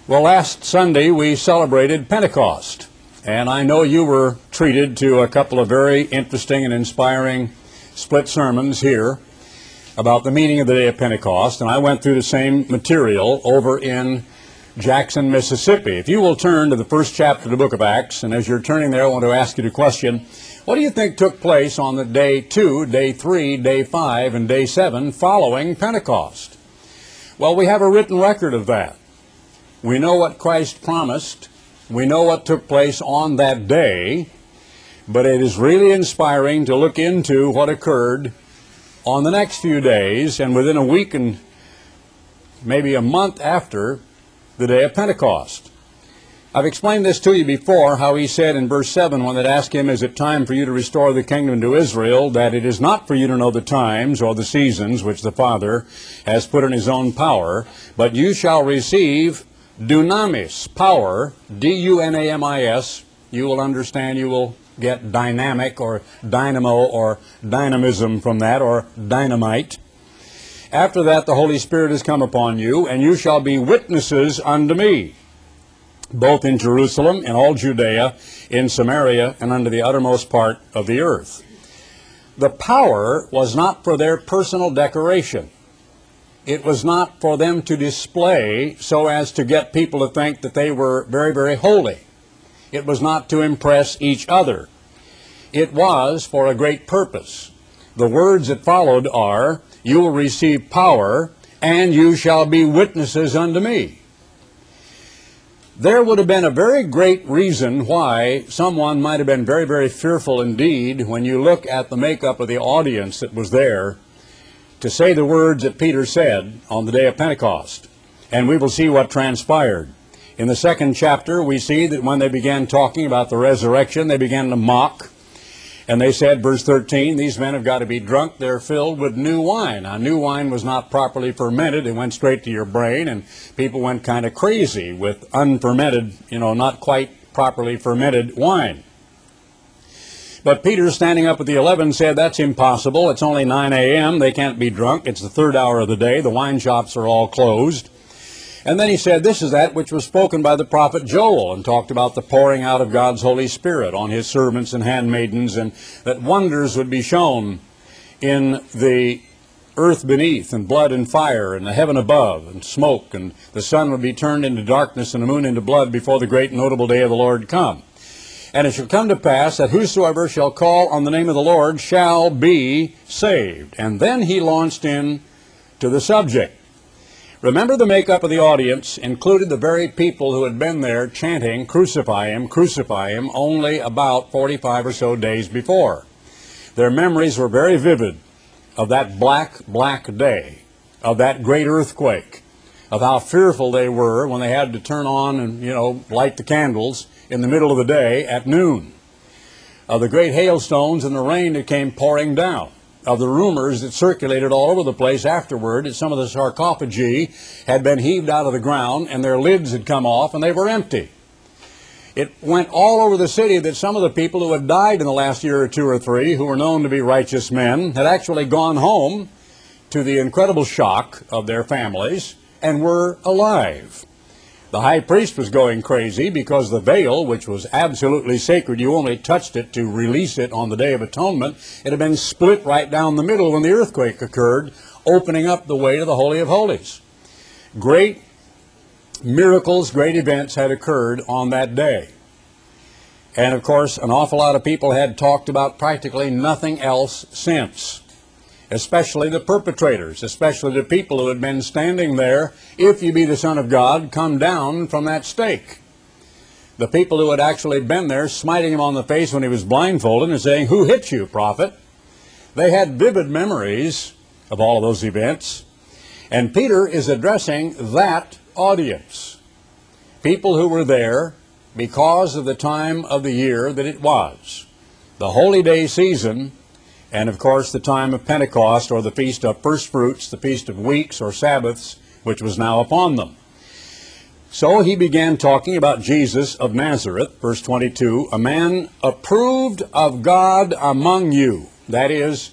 Well, last Sunday we celebrated Pentecost, and I know you were treated to a couple of very interesting and inspiring split sermons here about the meaning of the day of Pentecost, and I went through the same material over in Jackson, Mississippi. If you will turn to the first chapter of the book of Acts, and as you're turning there, I want to ask you the question, what do you think took place on the day 2, day 3, day 5, and day 7 following Pentecost? Well, we have a written record of that. We know what Christ promised. We know what took place on that day, but it is really inspiring to look into what occurred on the next few days and within a week and maybe a month after the day of Pentecost. I've explained this to you before, how he said in verse 7 when they'd asked him, is it time for you to restore the kingdom to Israel, that it is not for you to know the times or the seasons which the Father has put in his own power, but you shall receive dunamis, power, D-U-N-A-M-I-S. You will understand, you will get dynamic or dynamo or dynamism from that, or dynamite. After that the Holy Spirit has come upon you, and you shall be witnesses unto me, both in Jerusalem and all Judea, in Samaria, and unto the uttermost part of the earth. The power was not for their personal decoration. It was not for them to display so as to get people to think that they were very, very holy. It was not to impress each other. It was for a great purpose. The words that followed are, you will receive power, and you shall be witnesses unto me. There would have been a very great reason why someone might have been very, very fearful indeed when you look at the makeup of the audience that was there to say the words that Peter said on the day of Pentecost. And we will see what transpired. In the second chapter, we see that when they began talking about the resurrection, they began to mock. And they said, verse 13, these men have got to be drunk. They're filled with new wine. Now, new wine was not properly fermented. It went straight to your brain, and people went kind of crazy with unfermented, not quite properly fermented wine. But Peter, standing up at the 11, said, that's impossible. It's only 9 a.m. They can't be drunk. It's the third hour of the day. The wine shops are all closed. And then he said, this is that which was spoken by the prophet Joel, and talked about the pouring out of God's Holy Spirit on his servants and handmaidens, and that wonders would be shown in the earth beneath, and blood and fire, and the heaven above, and smoke, and the sun would be turned into darkness and the moon into blood before the great notable day of the Lord come. And it shall come to pass that whosoever shall call on the name of the Lord shall be saved. And then he launched in to the subject. Remember, the makeup of the audience included the very people who had been there chanting, crucify him, only about 45 or so days before. Their memories were very vivid of that black, black day, of that great earthquake, of how fearful they were when they had to turn on and, light the candles in the middle of the day at noon, of the great hailstones and the rain that came pouring down, of the rumors that circulated all over the place afterward that some of the sarcophagi had been heaved out of the ground and their lids had come off and they were empty. It went all over the city that some of the people who had died in the last year or two or three, who were known to be righteous men, had actually gone home to the incredible shock of their families and were alive. The high priest was going crazy because the veil, which was absolutely sacred, you only touched it to release it on the Day of Atonement, it had been split right down the middle when the earthquake occurred, opening up the way to the Holy of Holies. Great miracles, great events had occurred on that day. And of course, an awful lot of people had talked about practically nothing else since. Especially the perpetrators, especially the people who had been standing there, if you be the Son of God, come down from that stake. The people who had actually been there smiting him on the face when he was blindfolded and saying, who hit you, prophet? They had vivid memories of all of those events. And Peter is addressing that audience. People who were there because of the time of the year that it was. The holy day season, and of course the time of Pentecost, or the Feast of First Fruits, the Feast of Weeks or Sabbaths, which was now upon them. So he began talking about Jesus of Nazareth, verse 22, a man approved of God among you, that is,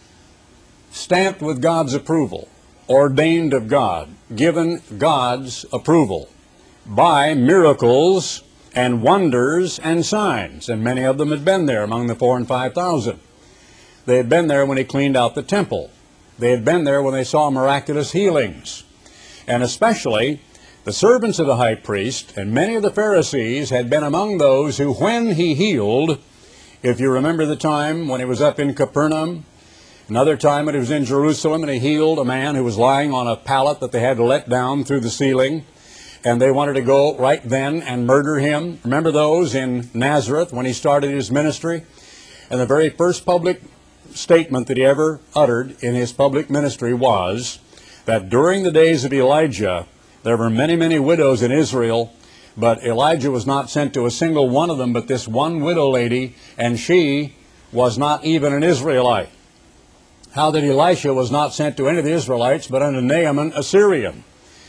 stamped with God's approval, ordained of God, given God's approval. by miracles and wonders and signs. And many of them had been there among the 4,000 and 5,000. They had been there when he cleaned out the temple. They had been there when they saw miraculous healings. And especially the servants of the high priest and many of the Pharisees had been among those who, when he healed, if you remember the time when he was up in Capernaum, another time when he was in Jerusalem and he healed a man who was lying on a pallet that they had to let down through the ceiling, and they wanted to go right then and murder him. Remember those in Nazareth when he started his ministry? And the very first public statement that he ever uttered in his public ministry was that during the days of Elijah, there were many, many widows in Israel, but Elijah was not sent to a single one of them but this one widow lady, and she was not even an Israelite. How that Elisha was not sent to any of the Israelites but unto Naaman, a Syrian.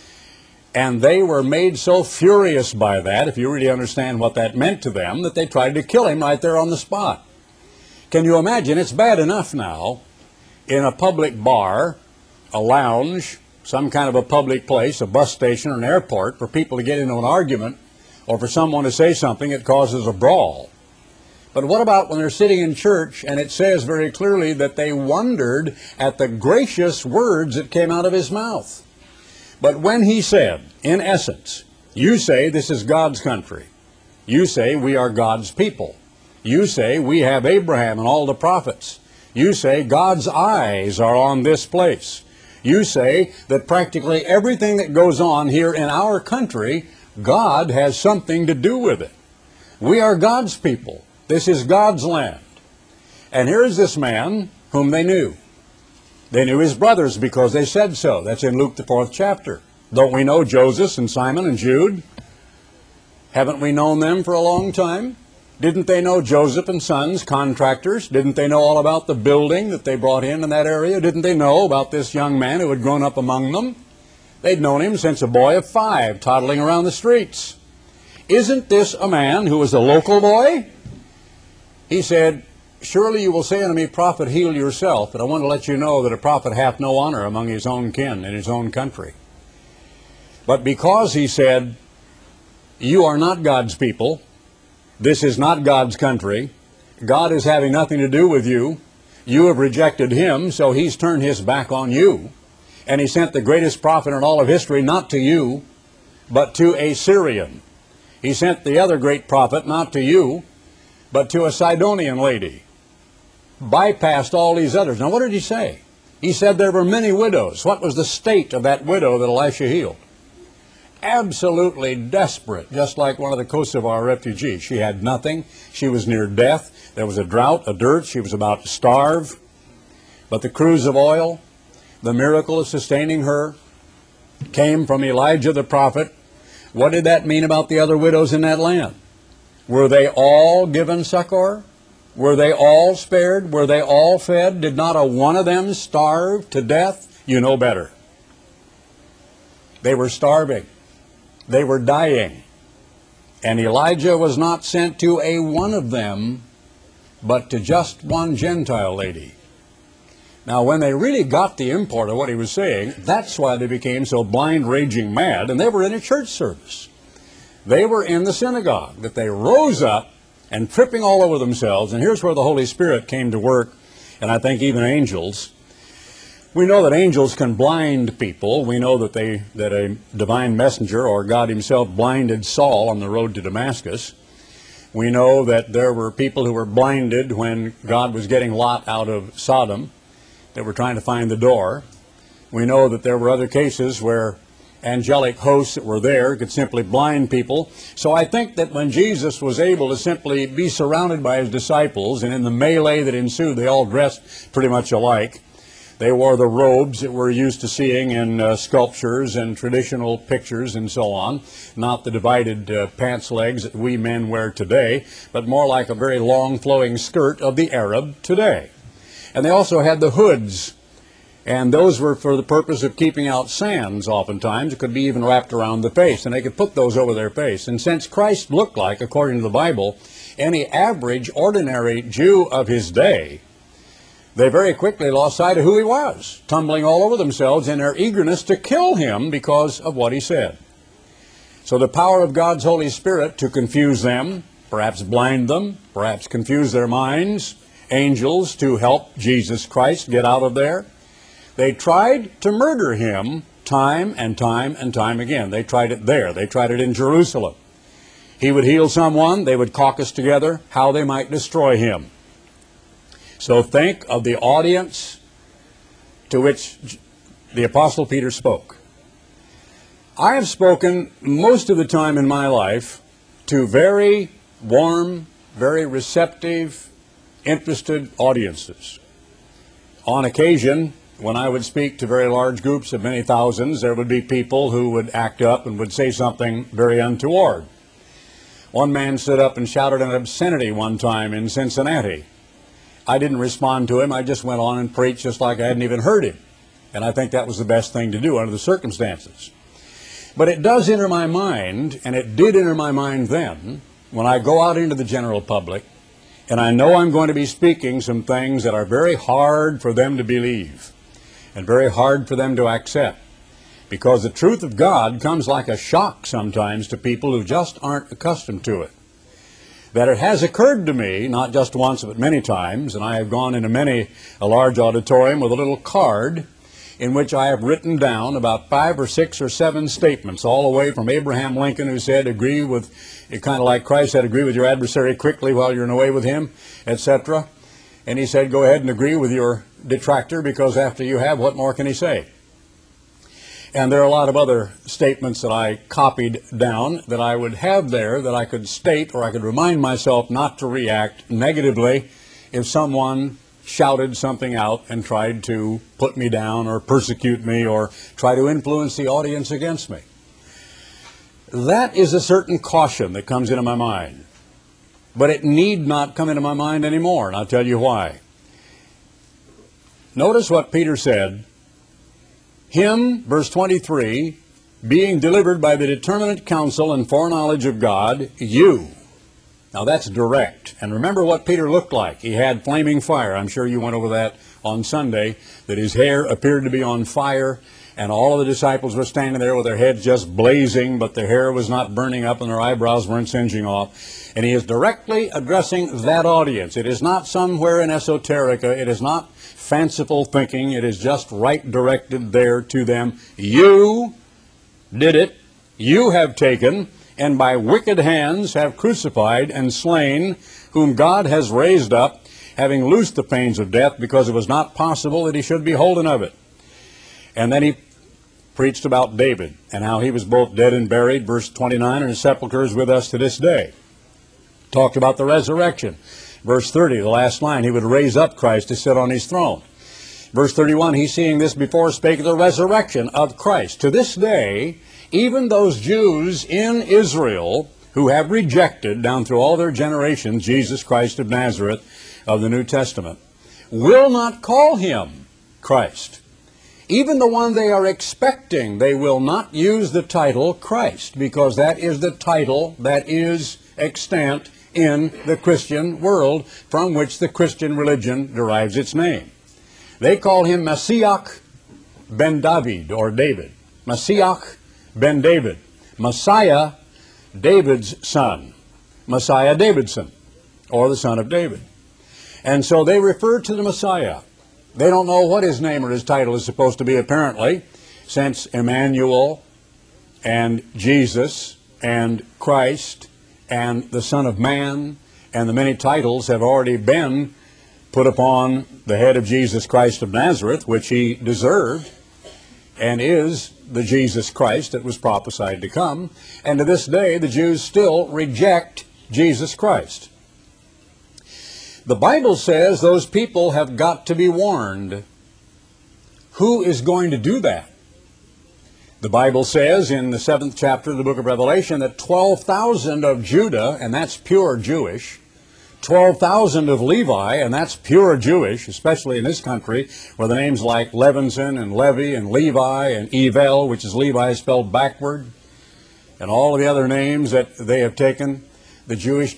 And they were made so furious by that, if you really understand what that meant to them, that they tried to kill him right there on the spot. Can you imagine? It's bad enough now in a public bar, a lounge, some kind of a public place, a bus station or an airport, for people to get into an argument or for someone to say something that causes a brawl. But what about when they're sitting in church and it says very clearly that they wondered at the gracious words that came out of his mouth? But when he said, in essence, you say this is God's country. You say we are God's people. You say we have Abraham and all the prophets. You say God's eyes are on this place. You say that practically everything that goes on here in our country, God has something to do with it. We are God's people. This is God's land. And here's this man whom they knew. They knew his brothers because they said so. That's in Luke the 4th chapter. Don't we know Joseph and Simon and Jude? Haven't we known them for a long time? Didn't they know Joseph and Sons, contractors? Didn't they know all about the building that they brought in that area? Didn't they know about this young man who had grown up among them? They'd known him since a boy of 5, toddling around the streets. Isn't this a man who was a local boy? He said, surely you will say unto me, prophet, heal yourself. But I want to let you know that a prophet hath no honor among his own kin in his own country. But because he said, you are not God's people, this is not God's country, God is having nothing to do with you, you have rejected him, so he's turned his back on you, and he sent the greatest prophet in all of history not to you, but to a Syrian. He sent the other great prophet not to you, but to a Sidonian lady. Bypassed all these others. Now what did he say? He said there were many widows. What was the state of that widow that Elisha healed? Absolutely desperate, just like one of the Kosovar refugees. She had nothing. She was near death. There was a drought, a dearth. She was about to starve. But the cruse of oil, the miracle of sustaining her, came from Elijah the prophet. What did that mean about the other widows in that land? Were they all given succor? Were they all spared? Were they all fed? Did not a one of them starve to death? You know better. They were starving. They were dying. And Elijah was not sent to a one of them, but to just one Gentile lady. Now, when they really got the import of what he was saying, that's why they became so blind, raging mad, and they were in a church service. They were in the synagogue, that they rose up and tripping all over themselves, and here's where the Holy Spirit came to work, and I think even angels. We know that angels can blind people. We know that a divine messenger or God himself blinded Saul on the road to Damascus. We know that there were people who were blinded when God was getting Lot out of Sodom. They were trying to find the door. We know that there were other cases where angelic hosts that were there could simply blind people. So I think that when Jesus was able to simply be surrounded by his disciples, and in the melee that ensued, they all dressed pretty much alike. They wore the robes that we're used to seeing in sculptures and traditional pictures and so on, not the divided pants legs that we men wear today, but more like a very long flowing skirt of the Arab today. And they also had the hoods, and those were for the purpose of keeping out sands oftentimes. It could be even wrapped around the face, and they could put those over their face. And since Christ looked like, according to the Bible, any average, ordinary Jew of his day, they very quickly lost sight of who he was, tumbling all over themselves in their eagerness to kill him because of what he said. So the power of God's Holy Spirit to confuse them, perhaps blind them, perhaps confuse their minds, angels to help Jesus Christ get out of there. They tried to murder him time and time and time again. They tried it there. They tried it in Jerusalem. He would heal someone. They would caucus together how they might destroy him. So think of the audience to which the Apostle Peter spoke. I have spoken most of the time in my life to very warm, very receptive, interested audiences. On occasion, when I would speak to very large groups of many thousands, there would be people who would act up and would say something very untoward. One man stood up and shouted an obscenity one time in Cincinnati. I didn't respond to him. I just went on and preached just like I hadn't even heard him. And I think that was the best thing to do under the circumstances. But it does enter my mind, and it did enter my mind then, when I go out into the general public, and I know I'm going to be speaking some things that are very hard for them to believe and very hard for them to accept, because the truth of God comes like a shock sometimes to people who just aren't accustomed to it. That it has occurred to me, not just once but many times, and I have gone into a large auditorium with a little card in which I have written down about 5 or 6 or 7 statements, all the way from Abraham Lincoln, who said, agree with, kind of like Christ said, agree with your adversary quickly while you're in a way with him, etc. And he said, go ahead and agree with your detractor, because after you have, what more can he say? And there are a lot of other statements that I copied down that I would have there that I could state, or I could remind myself not to react negatively if someone shouted something out and tried to put me down or persecute me or try to influence the audience against me. That is a certain caution that comes into my mind. But it need not come into my mind anymore, and I'll tell you why. Notice what Peter said. Him, verse 23, being delivered by the determinate counsel and foreknowledge of God, you. Now that's direct. And remember what Peter looked like. He had flaming fire. I'm sure you went over that on Sunday, that his hair appeared to be on fire, and all of the disciples were standing there with their heads just blazing, but their hair was not burning up and their eyebrows weren't singeing off. And he is directly addressing that audience. It is not somewhere in esoterica. It is not fanciful thinking. It is just right directed there to them. You did it. You have taken, and by wicked hands have crucified and slain, whom God has raised up, having loosed the pains of death, because it was not possible that he should be holden of it. And then he preached about David, and how he was both dead and buried, verse 29, and his sepulchre is with us to this day. Talked about the resurrection. Verse 30, the last line, he would raise up Christ to sit on his throne. Verse 31, he seeing this before spake of the resurrection of Christ. To this day, even those Jews in Israel who have rejected, down through all their generations, Jesus Christ of Nazareth of the New Testament, will not call him Christ. Even the one they are expecting, they will not use the title Christ, because that is the title that is extant in the Christian world, from which the Christian religion derives its name. They call him Mashiach ben David, or David. Mashiach ben David. Messiah, David's son. Messiah Davidson, or the son of David. And so they refer to the Messiah. They don't know what his name or his title is supposed to be, apparently, since Emmanuel and Jesus and Christ and the Son of Man and the many titles have already been put upon the head of Jesus Christ of Nazareth, which he deserved, and is the Jesus Christ that was prophesied to come. And to this day, the Jews still reject Jesus Christ. The Bible says those people have got to be warned. Who is going to do that? The Bible says in the 7th chapter of the book of Revelation that 12,000 of Judah, and that's pure Jewish, 12,000 of Levi, and that's pure Jewish, especially in this country, where the names like Levinson and Levi and Levi and Evel, which is Levi spelled backward, and all of the other names that they have taken, the Jewish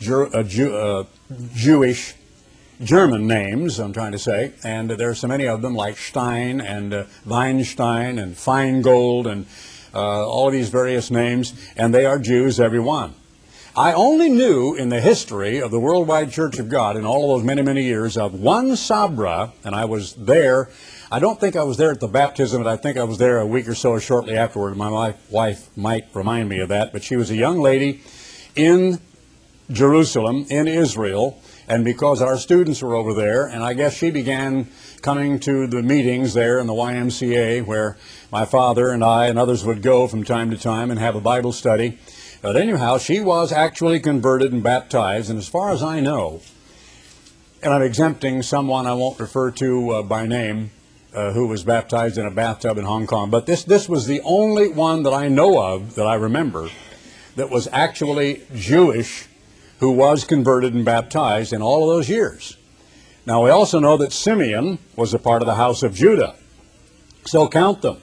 German names, I'm trying to say, and there are so many of them like Stein and Weinstein and Feingold and all of these various names, and they are Jews, every one. I only knew in the history of the Worldwide Church of God in all of those many, many years of one Sabra, and I was there. I don't think I was there at the baptism, but I think I was there a week or so shortly afterward. My wife might remind me of that, but she was a young lady in Jerusalem, in Israel, and because our students were over there, and I guess she began coming to the meetings there in the YMCA where my father and I and others would go from time to time and have a Bible study. But anyhow, she was actually converted and baptized, and as far as I know, and I'm exempting someone I won't refer to by name who was baptized in a bathtub in Hong Kong, but this was the only one that I know of, that I remember, that was actually Jewish who was converted and baptized in all of those years. Now we also know that Simeon was a part of the house of Judah. So count them,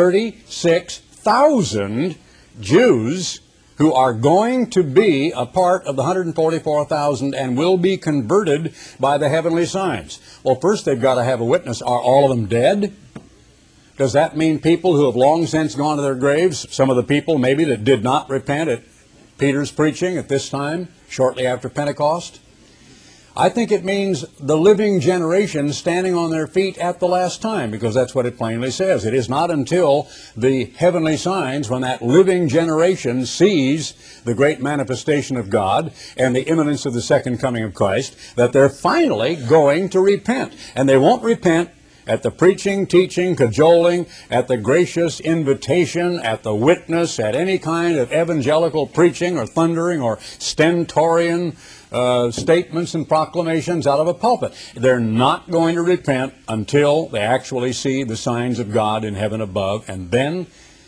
36,000 Jews who are going to be a part of the 144,000 and will be converted by the heavenly signs. Well, first they've got to have a witness. Are all of them dead? Does that mean people who have long since gone to their graves, some of the people maybe that did not repent at Peter's preaching at this time, shortly after Pentecost? I think it means the living generation standing on their feet at the last time, because that's what it plainly says. It is not until the heavenly signs, when that living generation sees the great manifestation of God and the imminence of the second coming of Christ, that they're finally going to repent. And they won't repent at the preaching, teaching, cajoling, at the gracious invitation, at the witness, at any kind of evangelical preaching or thundering or stentorian statements and proclamations out of a pulpit. They're not going to repent until they actually see the signs of God in heaven above, and then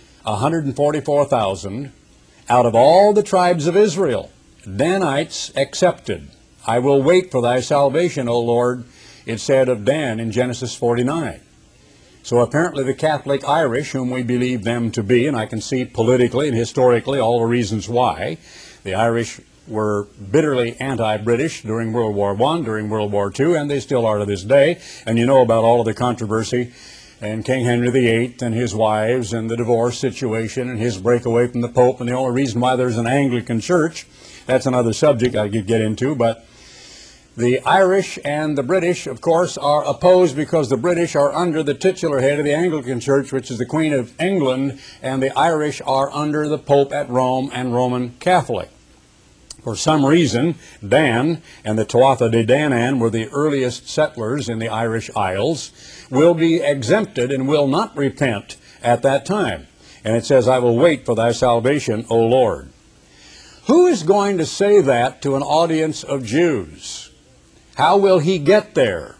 144,000 out of all the tribes of Israel, Danites excepted. I will wait for thy salvation, O Lord, it said of Dan in Genesis 49. So apparently the Catholic Irish, whom we believe them to be, and I can see politically and historically all the reasons why, the Irish were bitterly anti-British during World War I, during World War II, and they still are to this day. And you know about all of the controversy and King Henry VIII and his wives and the divorce situation and his breakaway from the Pope, and the only reason why there's an Anglican church. That's another subject I could get into, but the Irish and the British, of course, are opposed because the British are under the titular head of the Anglican Church, which is the Queen of England, and the Irish are under the Pope at Rome and Roman Catholic. For some reason, Dan and the Tuatha De Danann were the earliest settlers in the Irish Isles, will be exempted and will not repent at that time. And it says, I will wait for thy salvation, O Lord. Who is going to say that to an audience of Jews? How will he get there?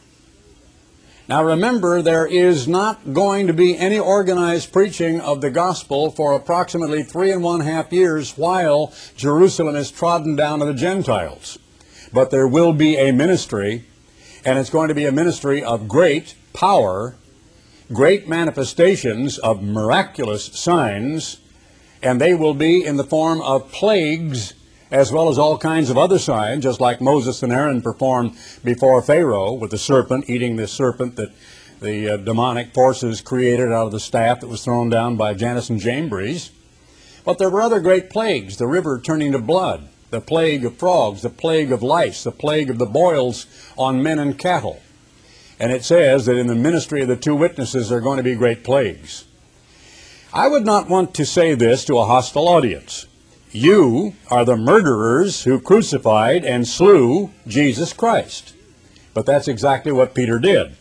Now remember, there is not going to be any organized preaching of the gospel for approximately 3.5 years while Jerusalem is trodden down to the Gentiles. But there will be a ministry, and it's going to be a ministry of great power, great manifestations of miraculous signs, and they will be in the form of plagues as well as all kinds of other signs, just like Moses and Aaron performed before Pharaoh with the serpent, eating the serpent that the demonic forces created out of the staff that was thrown down by Jannes and Jambres. But there were other great plagues, the river turning to blood, the plague of frogs, the plague of lice, the plague of the boils on men and cattle. And it says that in the ministry of the two witnesses there are going to be great plagues. I would not want to say this to a hostile audience. You are the murderers who crucified and slew Jesus Christ. But that's exactly what Peter did.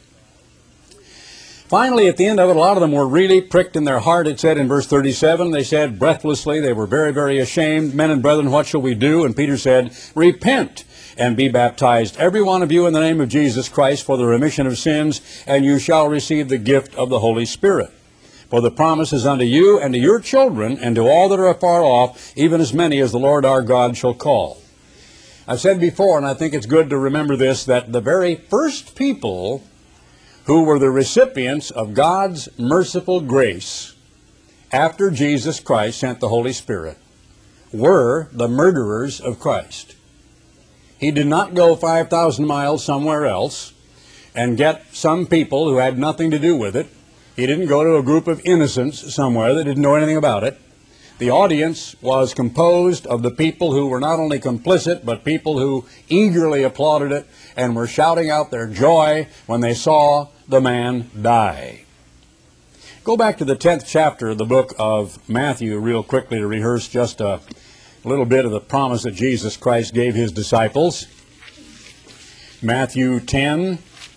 Finally, at the end of it, a lot of them were really pricked in their heart. It said in verse 37, they said breathlessly, they were very, very ashamed. Men and brethren, what shall we do? And Peter said, repent and be baptized, every one of you, in the name of Jesus Christ for the remission of sins, and you shall receive the gift of the Holy Spirit. For the promise is unto you and to your children and to all that are afar off, even as many as the Lord our God shall call. I've said before, and I think it's good to remember this, that the very first people who were the recipients of God's merciful grace after Jesus Christ sent the Holy Spirit were the murderers of Christ. He did not go 5,000 miles somewhere else and get some people who had nothing to do with it He didn't go to a group of innocents somewhere that didn't know anything about it. The audience was composed of the people who were not only complicit, but people who eagerly applauded it and were shouting out their joy when they saw the man die. Go back to the 10th chapter of the book of Matthew real quickly to rehearse just a little bit of the promise that Jesus Christ gave his disciples. Matthew 10,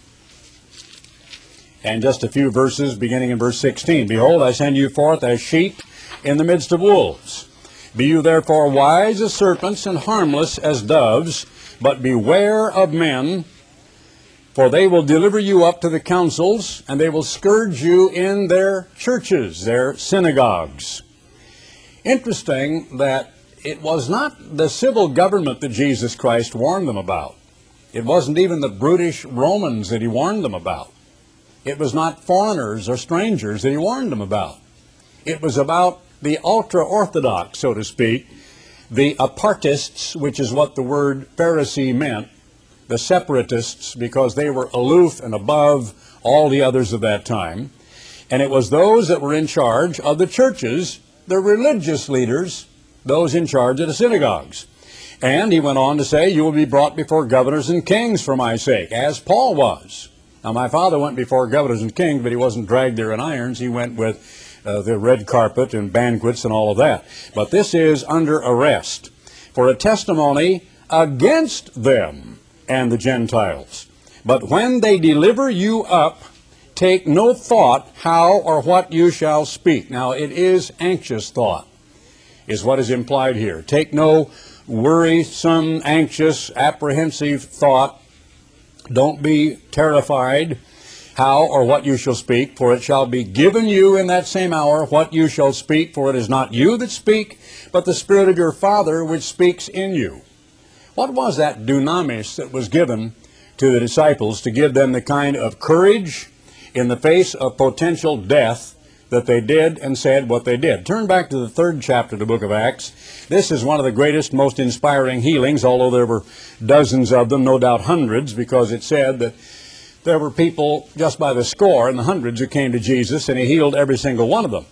and just a few verses beginning in verse 16. Behold, I send you forth as sheep in the midst of wolves. Be you therefore wise as serpents and harmless as doves, but beware of men, for they will deliver you up to the councils, and they will scourge you in their churches, their synagogues. Interesting that it was not the civil government that Jesus Christ warned them about. It wasn't even the brutish Romans that he warned them about. It was not foreigners or strangers that he warned them about. It was about the ultra-Orthodox, so to speak, the apartists, which is what the word Pharisee meant, the separatists, because they were aloof and above all the others of that time. And it was those that were in charge of the churches, the religious leaders, those in charge of the synagogues. And he went on to say, you will be brought before governors and kings for my sake, as Paul was. Now, my father went before governors and kings, but he wasn't dragged there in irons. He went with the red carpet and banquets and all of that. But this is under arrest for a testimony against them and the Gentiles. But when they deliver you up, take no thought how or what you shall speak. Now, it is anxious thought, is what is implied here. Take no worrisome, anxious, apprehensive thought. Don't be terrified how or what you shall speak, for it shall be given you in that same hour what you shall speak, for it is not you that speak, but the Spirit of your Father which speaks in you. What was that dunamis that was given to the disciples to give them the kind of courage in the face of potential death that they did and said what they did? Turn back to the 3rd chapter of the book of Acts. This is one of the greatest, most inspiring healings, although there were dozens of them, no doubt hundreds, because it said that there were people just by the score and the hundreds who came to Jesus, and he healed every single one of them.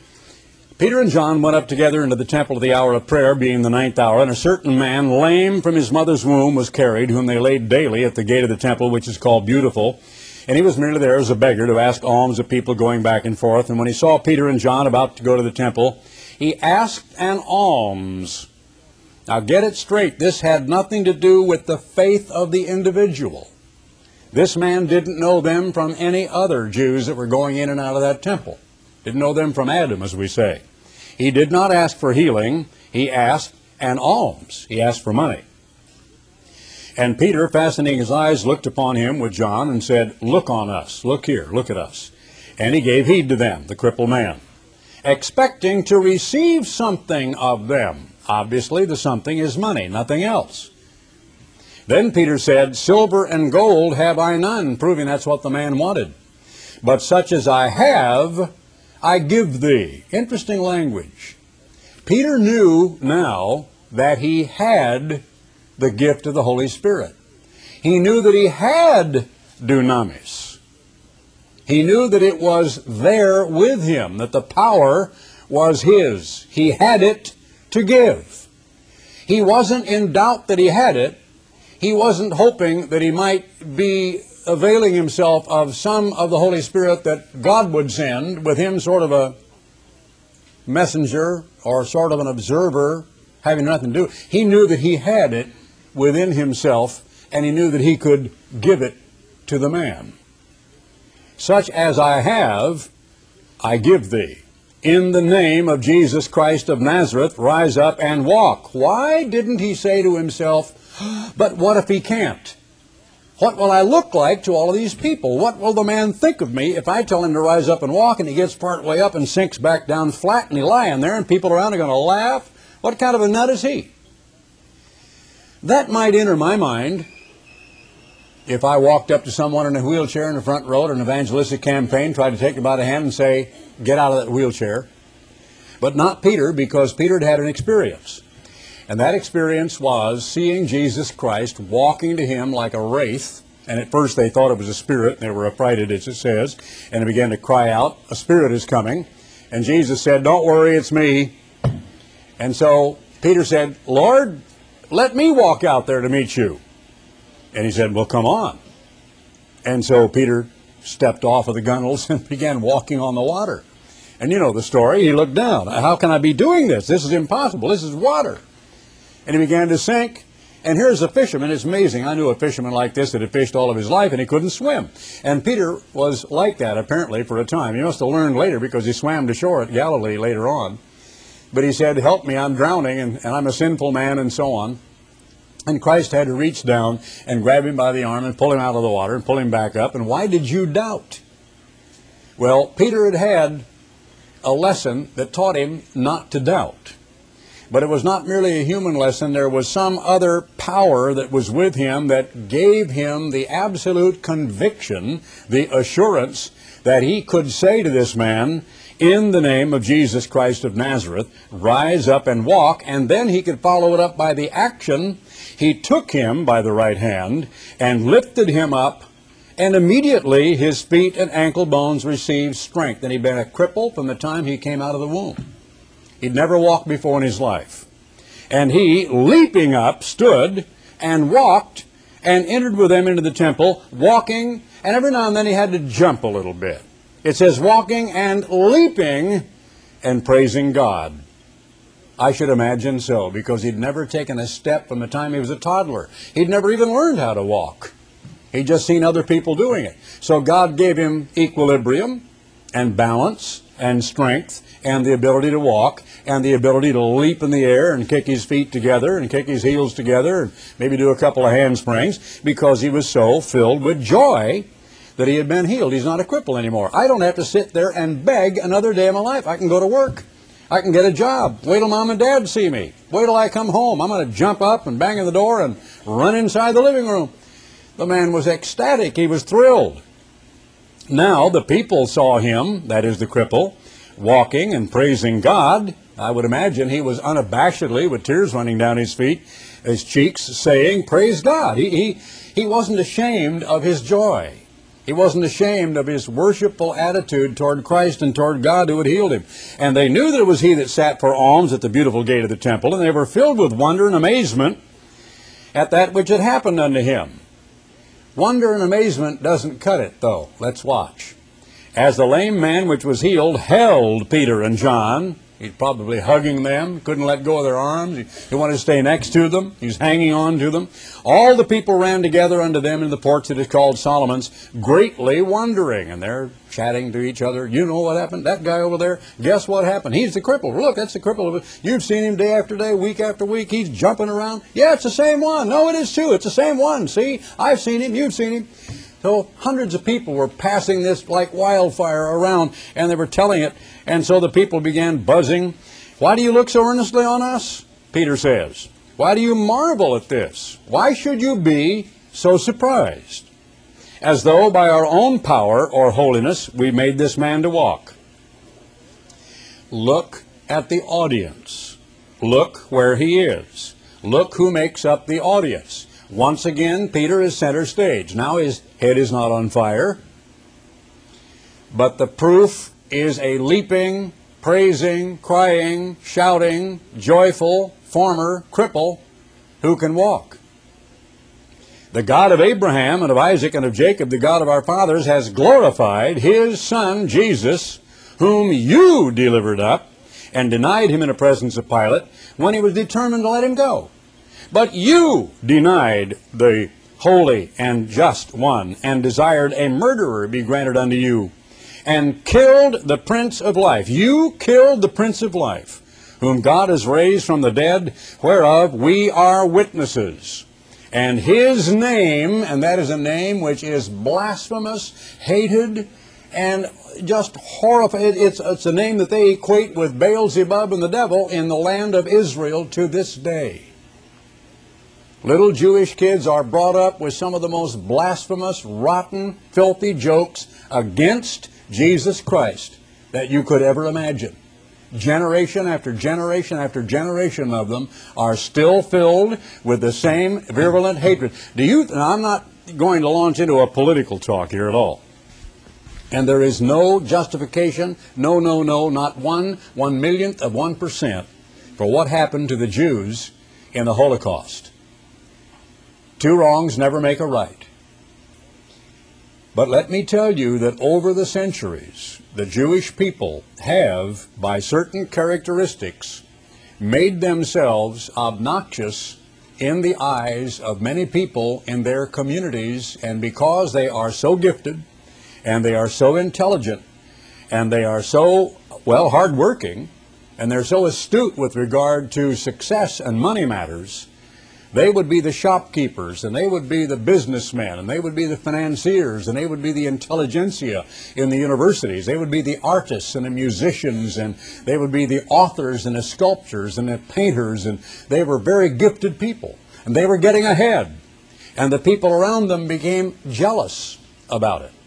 Peter and John went up together into the temple at the hour of prayer, being the 9th hour, and a certain man, lame from his mother's womb, was carried, whom they laid daily at the gate of the temple, which is called Beautiful. And he was merely there as a beggar to ask alms of people going back and forth. And when he saw Peter and John about to go to the temple, he asked an alms. Now get it straight. This had nothing to do with the faith of the individual. This man didn't know them from any other Jews that were going in and out of that temple. Didn't know them from Adam, as we say. He did not ask for healing. He asked an alms. He asked for money. And Peter, fastening his eyes, looked upon him with John and said, look on us, look here, look at us. And he gave heed to them, the crippled man, expecting to receive something of them. Obviously, the something is money, nothing else. Then Peter said, silver and gold have I none, proving that's what the man wanted. But such as I have, I give thee. Interesting language. Peter knew now that he had the gift of the Holy Spirit. He knew that he had dunamis. He knew that it was there with him, that the power was his. He had it to give. He wasn't in doubt that he had it. He wasn't hoping that he might be availing himself of some of the Holy Spirit that God would send, with him sort of a messenger or sort of an observer having nothing to do. He knew that he had it within himself, and he knew that he could give it to the man. Such as I have, I give thee. In the name of Jesus Christ of Nazareth, rise up and walk. Why didn't he say to himself, but what if he can't? What will I look like to all of these people? What will the man think of me if I tell him to rise up and walk and he gets part way up and sinks back down flat and he's lying there and people around are going to laugh? What kind of a nut is he? That might enter my mind if I walked up to someone in a wheelchair in the front row at an evangelistic campaign, tried to take them by the hand and say, get out of that wheelchair. But not Peter, because Peter had had an experience. And that experience was seeing Jesus Christ walking to him like a wraith And at first they thought it was a spirit, and they were affrighted, as it says, and they began to cry out, "A spirit is coming." And Jesus said, "Don't worry, it's me." And so Peter said, "Lord, let me walk out there to meet you." And he said, "Well, come on." And so Peter stepped off of the gunwales and began walking on the water. And you know the story. He looked down. "How can I be doing this? This is impossible. This is water." And he began to sink. And here's a fisherman. It's amazing. I knew a fisherman like this that had fished all of his life, and he couldn't swim. And Peter was like that, apparently, for a time. He must have learned later, because he swam to shore at Galilee later on. But he said, "Help me, I'm drowning, and I'm a sinful man," and so on. And Christ had to reach down and grab him by the arm and pull him out of the water and pull him back up. And why did you doubt? Well, Peter had had a lesson that taught him not to doubt. But it was not merely a human lesson. There was some other power that was with him that gave him the absolute conviction, the assurance that he could say to this man, "In the name of Jesus Christ of Nazareth, rise up and walk." And then he could follow it up by the action. He took him by the right hand and lifted him up, and immediately his feet and ankle bones received strength. And he'd been a cripple from the time he came out of the womb. He'd never walked before in his life. And he, leaping up, stood and walked and entered with them into the temple, walking, and every now and then he had to jump a little bit. It says walking and leaping and praising God. I should imagine so, because he'd never taken a step from the time he was a toddler. He'd never even learned how to walk. He'd just seen other people doing it. So God gave him equilibrium and balance and strength and the ability to walk and the ability to leap in the air and kick his feet together and kick his heels together and maybe do a couple of handsprings, because he was so filled with joy that he had been healed. He's not a cripple anymore. I don't have to sit there and beg another day of my life. I can go to work. I can get a job. Wait till Mom and Dad see me. Wait till I come home. I'm going to jump up and bang in the door and run inside the living room. The man was ecstatic. He was thrilled. Now the people saw him, that is the cripple, walking and praising God. I would imagine he was unabashedly, with tears running down his feet, his cheeks, saying, "Praise God." He wasn't ashamed of his joy. He wasn't ashamed of his worshipful attitude toward Christ and toward God who had healed him. And they knew that it was he that sat for alms at the beautiful gate of the temple, and they were filled with wonder and amazement at that which had happened unto him. Wonder and amazement doesn't cut it, though. Let's watch. As the lame man which was healed held Peter and John, he's probably hugging them, couldn't let go of their arms, he wanted to stay next to them, he's hanging on to them. All the people ran together unto them in the porch that is called Solomon's, greatly wondering. And they're chatting to each other. "You know what happened? That guy over there, guess what happened? He's the cripple. Look, that's the cripple. You've seen him day after day, week after week. He's jumping around. Yeah, it's the same one. No, it is too. It's the same one. See, I've seen him. You've seen him." So hundreds of people were passing this like wildfire around, and they were telling it. And so the people began buzzing. "Why do you look so earnestly on us?" Peter says. "Why do you marvel at this? Why should you be so surprised? As though by our own power or holiness we made this man to walk." Look at the audience. Look where he is. Look who makes up the audience. Once again, Peter is center stage. Now his head is not on fire, but the proof is a leaping, praising, crying, shouting, joyful, former cripple who can walk. The God of Abraham and of Isaac and of Jacob, the God of our fathers, has glorified his Son, Jesus, whom you delivered up and denied him in the presence of Pilate when he was determined to let him go. But you denied the holy and just one, and desired a murderer be granted unto you, and killed the Prince of Life. You killed the Prince of Life, whom God has raised from the dead, whereof we are witnesses. And his name, and that is a name which is blasphemous, hated, and just horrified. It's a name that they equate with Beelzebub and the devil in the land of Israel to this day. Little Jewish kids are brought up with some of the most blasphemous, rotten, filthy jokes against Jesus Christ that you could ever imagine. Generation after generation after generation of them are still filled with the same virulent hatred. Now, I'm not going to launch into a political talk here at all. And there is no justification, no, not 1/1,000,000th of 1% for what happened to the Jews in the Holocaust. Two wrongs never make a right. But let me tell you that over the centuries, the Jewish people have, by certain characteristics, made themselves obnoxious in the eyes of many people in their communities, and because they are so gifted, and they are so intelligent, and they are so, well, hardworking, and they're so astute with regard to success and money matters, they would be the shopkeepers, and they would be the businessmen, and they would be the financiers, and they would be the intelligentsia in the universities. They would be the artists and the musicians, and they would be the authors and the sculptors and the painters, and they were very gifted people, and they were getting ahead, and the people around them became jealous about it.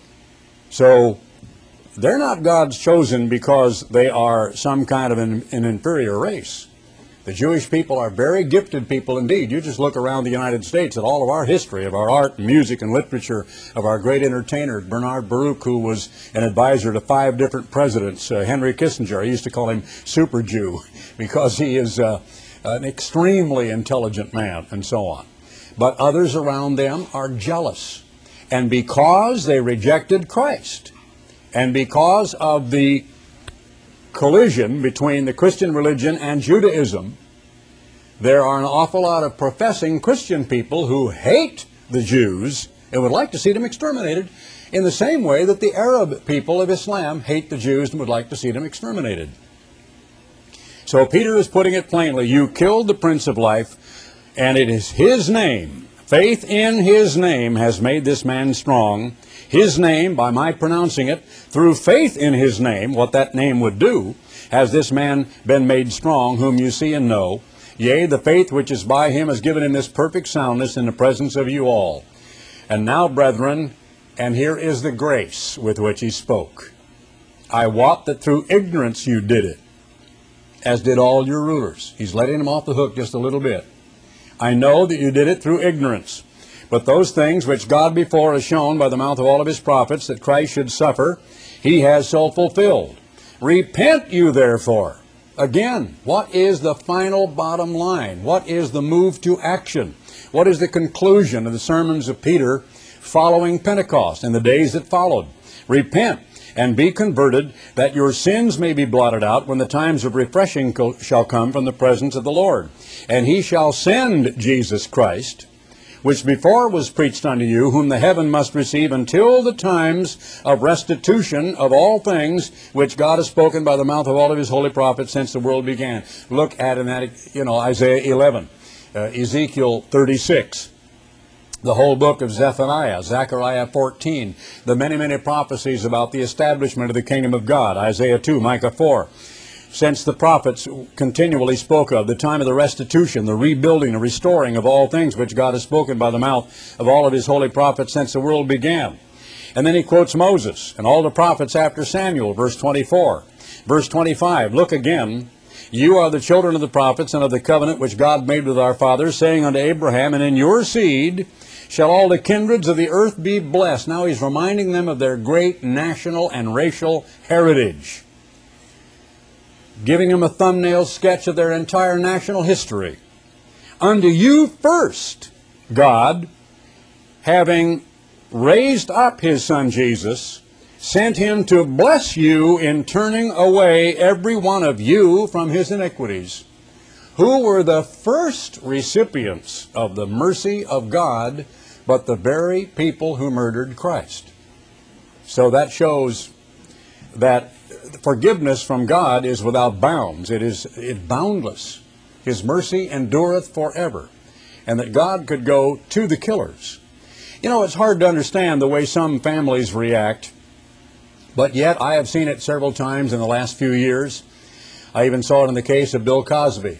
So they're not God's chosen because they are some kind of an inferior race. The Jewish people are very gifted people indeed. You just look around the United States at all of our history, of our art and music and literature, of our great entertainer, Bernard Baruch, who was an advisor to 5 different presidents. Henry Kissinger, I used to call him Super Jew because he is an extremely intelligent man, and so on. But others around them are jealous. And because they rejected Christ, and because of the collision between the Christian religion and Judaism, there are an awful lot of professing Christian people who hate the Jews and would like to see them exterminated, in the same way that the Arab people of Islam hate the Jews and would like to see them exterminated. So Peter is putting it plainly: you killed the Prince of Life, and it is His name, faith in His name, has made this man strong. His name, by my pronouncing it, through faith in His name, what that name would do, has this man been made strong, whom you see and know. Yea, the faith which is by Him has given Him this perfect soundness in the presence of you all. And now, brethren, and here is the grace with which he spoke: I wot that through ignorance you did it, as did all your rulers. He's letting them off the hook just a little bit. I know that you did it through ignorance. But those things which God before has shown by the mouth of all of His prophets that Christ should suffer, He has so fulfilled. Repent you therefore. Again, what is the final bottom line? What is the move to action? What is the conclusion of the sermons of Peter following Pentecost and the days that followed? Repent and be converted, that your sins may be blotted out when the times of refreshing shall come from the presence of the Lord. And He shall send Jesus Christ, which before was preached unto you, whom the heaven must receive until the times of restitution of all things, which God has spoken by the mouth of all of His holy prophets since the world began. Look at in that, Isaiah 11, Ezekiel 36, the whole book of Zephaniah, Zechariah 14, the many, many prophecies about the establishment of the kingdom of God, Isaiah 2, Micah 4. Since the prophets continually spoke of the time of the restitution, the rebuilding, the restoring of all things which God has spoken by the mouth of all of His holy prophets since the world began. And then he quotes Moses and all the prophets after Samuel, verse 24. Verse 25, look again. You are the children of the prophets and of the covenant which God made with our fathers, saying unto Abraham, and in your seed shall all the kindreds of the earth be blessed. Now he's reminding them of their great national and racial heritage, giving them a thumbnail sketch of their entire national history. Unto you first, God, having raised up His Son Jesus, sent Him to bless you in turning away every one of you from his iniquities. Who were the first recipients of the mercy of God but the very people who murdered Christ? So that shows that forgiveness from God is without bounds. It's boundless. His mercy endureth forever. And that God could go to the killers. It's hard to understand the way some families react, but yet I have seen it several times in the last few years. I even saw it in the case of Bill Cosby.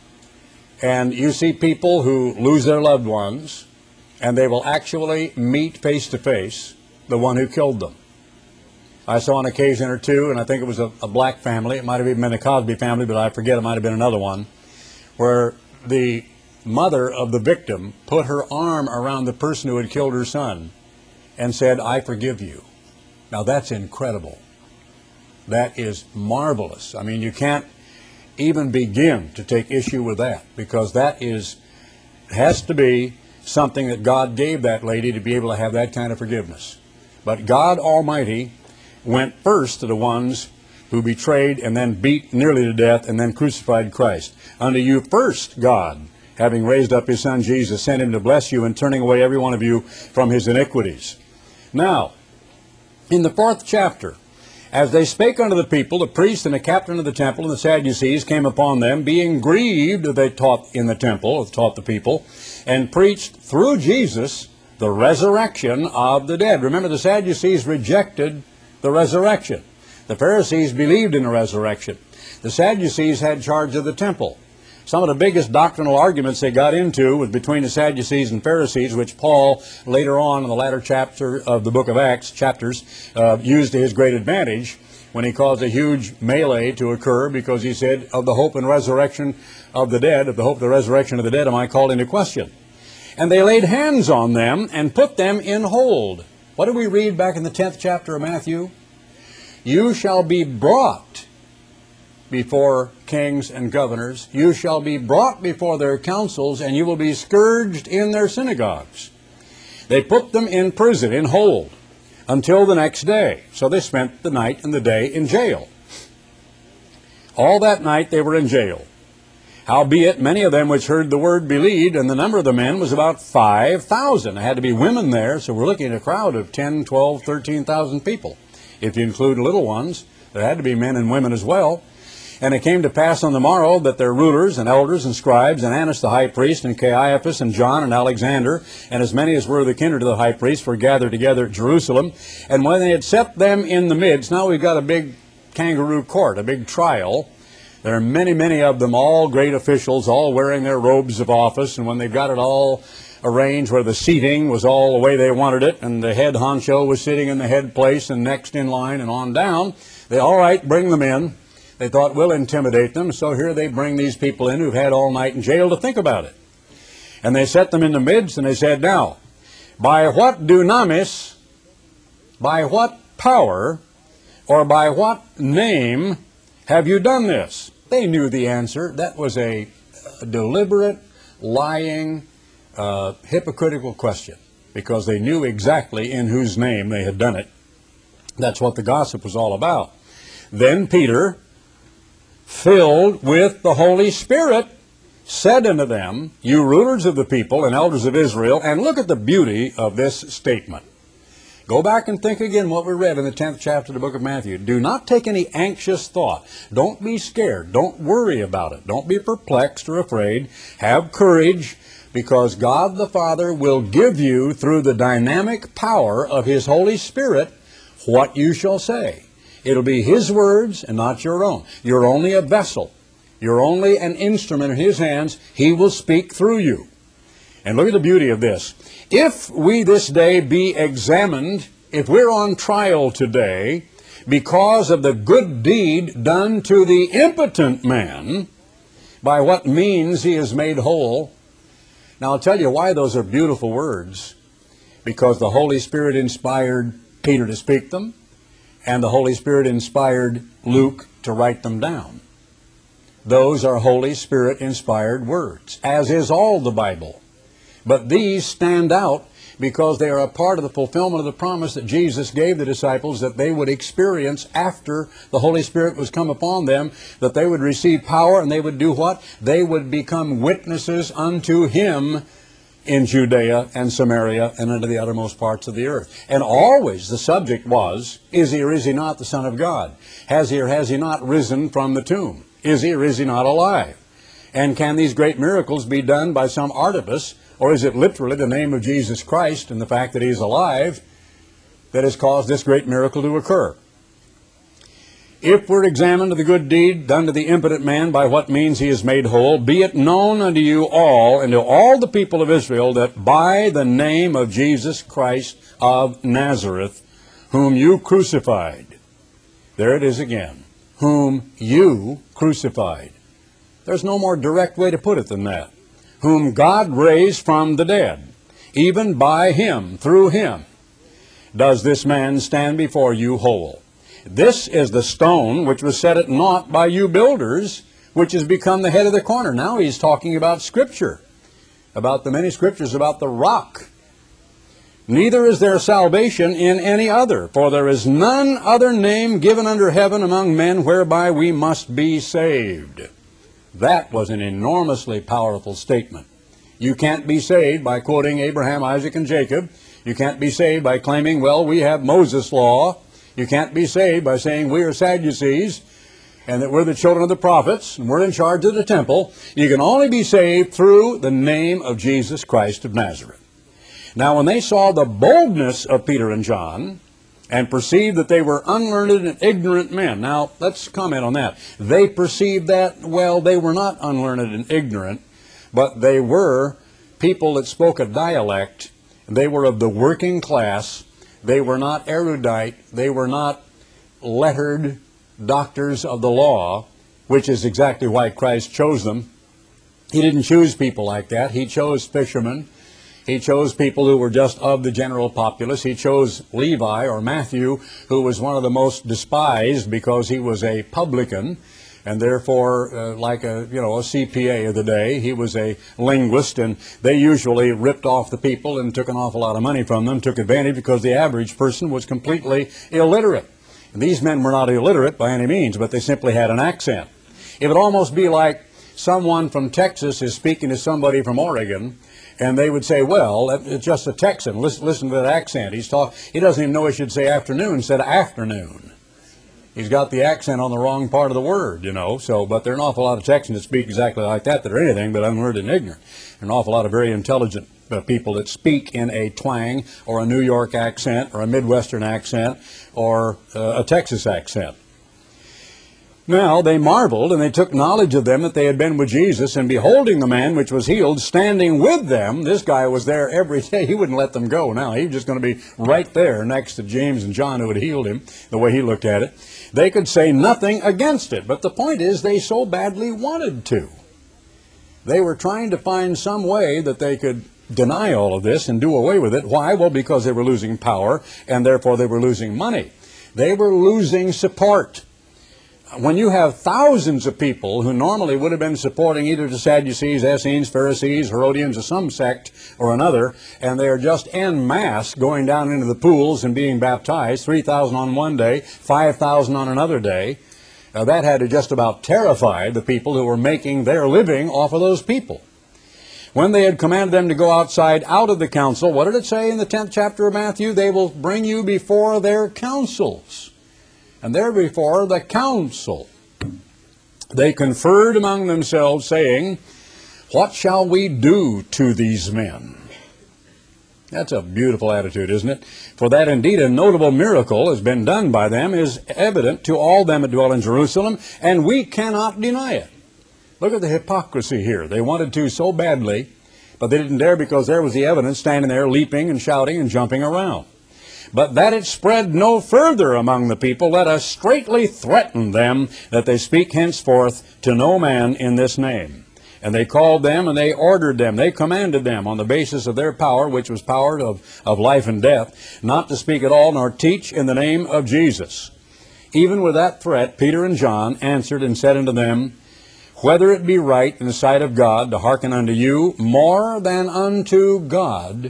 And you see people who lose their loved ones, and they will actually meet face to face the one who killed them. I saw an occasion or two, and I think it was a black family. It might have even been a Cosby family, but I forget. It might have been another one, where the mother of the victim put her arm around the person who had killed her son and said, "I forgive you." Now that's incredible. That is marvelous. I mean, you can't even begin to take issue with that, because that has to be something that God gave that lady to be able to have that kind of forgiveness. But God Almighty went first to the ones who betrayed and then beat nearly to death and then crucified Christ. "Unto you first, God, having raised up his Son Jesus, sent him to bless you and turning away every one of you from his iniquities." Now, in the 4th chapter, "As they spake unto the people, the priest and the captain of the temple and the Sadducees came upon them, being grieved that they taught in the temple," taught the people, "and preached through Jesus the resurrection of the dead." Remember, the Sadducees rejected the resurrection. The Pharisees believed in the resurrection. The Sadducees had charge of the temple. Some of the biggest doctrinal arguments they got into was between the Sadducees and Pharisees, which Paul later on in the latter chapter of the book of Acts, used to his great advantage when he caused a huge melee to occur, because he said, "Of the hope and resurrection of the dead, of the hope of the resurrection of the dead am I called into question." And they laid hands on them and put them in hold. What did we read back in the 10th chapter of Matthew? "You shall be brought before kings and governors. You shall be brought before their councils, and you will be scourged in their synagogues." They put them in prison, in hold, until the next day. So they spent the night and the day in jail. All that night they were in jail. "Howbeit many of them which heard the word believed, and the number of the men was about 5,000. There had to be women there, so we're looking at a crowd of 10, 12, 13,000 people. If you include little ones, there had to be men and women as well. "And it came to pass on the morrow that their rulers and elders and scribes, and Annas the high priest, and Caiaphas, and John, and Alexander, and as many as were the kindred of the high priest, were gathered together at Jerusalem. And when they had set them in the midst," now we've got a big kangaroo court, a big trial. There are many, many of them, all great officials, all wearing their robes of office. And when they've got it all arranged where the seating was all the way they wanted it, and the head honcho was sitting in the head place and next in line and on down, they, all right, bring them in. They thought, we'll intimidate them, so here they bring these people in who've had all night in jail to think about it. And they set them in the midst, and they said, "Now, by what dunamis, by what power, or by what name have you done this?" They knew the answer. That was a deliberate, lying, hypocritical question, because they knew exactly in whose name they had done it. That's what the gossip was all about. "Then Peter, filled with the Holy Spirit, said unto them, You rulers of the people and elders of Israel," and look at the beauty of this statement. Go back and think again what we read in the 10th chapter of the book of Matthew. "Do not take any anxious thought." Don't be scared. Don't worry about it. Don't be perplexed or afraid. Have courage, because God the Father will give you, through the dynamic power of his Holy Spirit, what you shall say. It'll be his words and not your own. You're only a vessel. You're only an instrument in his hands. He will speak through you. And look at the beauty of this. If we this day be examined, if we're on trial today because of the good deed done to the impotent man, by what means he is made whole. Now I'll tell you why those are beautiful words. Because the Holy Spirit inspired Peter to speak them, and the Holy Spirit inspired Luke to write them down. Those are Holy Spirit inspired words, as is all the Bible. But these stand out because they are a part of the fulfillment of the promise that Jesus gave the disciples, that they would experience after the Holy Spirit was come upon them, that they would receive power, and they would do what? They would become witnesses unto him in Judea and Samaria and unto the uttermost parts of the earth. And always the subject was, is he or is he not the Son of God? Has he or has he not risen from the tomb? Is he or is he not alive? And can these great miracles be done by some artifice, or is it literally the name of Jesus Christ and the fact that he's alive that has caused this great miracle to occur? If we're examined of the good deed done to the impotent man, by what means he is made whole, be it known unto you all and to all the people of Israel, that by the name of Jesus Christ of Nazareth, whom you crucified. There it is again. Whom you crucified. There's no more direct way to put it than that. whom God raised from the dead. Even by him, through him, does this man stand before you whole. This is the stone which was set at naught by you builders, which has become the head of the corner. Now he's talking about Scripture, about the many Scriptures, about the rock. Neither is there salvation in any other, for there is none other name given under heaven among men whereby we must be saved. That was an enormously powerful statement. You can't be saved by quoting Abraham, Isaac, and Jacob. You can't be saved by claiming, well, we have Moses' law. You can't be saved by saying we are Sadducees and that we're the children of the prophets and we're in charge of the temple. You can only be saved through the name of Jesus Christ of Nazareth. Now, when they saw the boldness of Peter and John and perceived that they were unlearned and ignorant men. Now, let's comment on that. They perceived that, well, they were not unlearned and ignorant, but they were people that spoke a dialect. They were of the working class. They were not erudite. They were not lettered doctors of the law, which is exactly why Christ chose them. He didn't choose people like that. He chose fishermen. He chose people who were just of the general populace. He chose Levi, or Matthew, who was one of the most despised because he was a publican, and therefore like a CPA of the day. He was a linguist, and they usually ripped off the people and took an awful lot of money from them, took advantage because the average person was completely illiterate. And these men were not illiterate by any means, but they simply had an accent. It would almost be like someone from Texas is speaking to somebody from Oregon, and they would say, well, it's just a Texan. Listen to that accent. He doesn't even know he should say afternoon instead of afternoon. He's got the accent on the wrong part of the word, but there are an awful lot of Texans that speak exactly like that are anything but unlearned and ignorant. There are an awful lot of very intelligent people that speak in a twang or a New York accent or a Midwestern accent or a Texas accent. Now they marveled, and they took knowledge of them that they had been with Jesus, and beholding the man which was healed, standing with them. This guy was there every day. He wouldn't let them go. Now he was just going to be right there next to James and John, who had healed him, the way he looked at it. They could say nothing against it, but the point is they so badly wanted to. They were trying to find some way that they could deny all of this and do away with it. Why? Well, because they were losing power, and therefore they were losing money. They were losing support. When you have thousands of people who normally would have been supporting either the Sadducees, Essenes, Pharisees, Herodians, or some sect or another, and they are just en masse going down into the pools and being baptized, 3,000 on one day, 5,000 on another day, that had to just about terrify the people who were making their living off of those people. When they had commanded them to go outside out of the council, what did it say in the 10th chapter of Matthew? They will bring you before their councils. And there before the council, they conferred among themselves, saying, what shall we do to these men? That's a beautiful attitude, isn't it? For that indeed a notable miracle has been done by them is evident to all them that dwell in Jerusalem, and we cannot deny it. Look at the hypocrisy here. They wanted to so badly, but they didn't dare because there was the evidence standing there leaping and shouting and jumping around. But that it spread no further among the people, let us straitly threaten them that they speak henceforth to no man in this name. And they called them and they ordered them, they commanded them on the basis of their power, which was power of life and death, not to speak at all nor teach in the name of Jesus. Even with that threat, Peter and John answered and said unto them, whether it be right in the sight of God to hearken unto you more than unto God,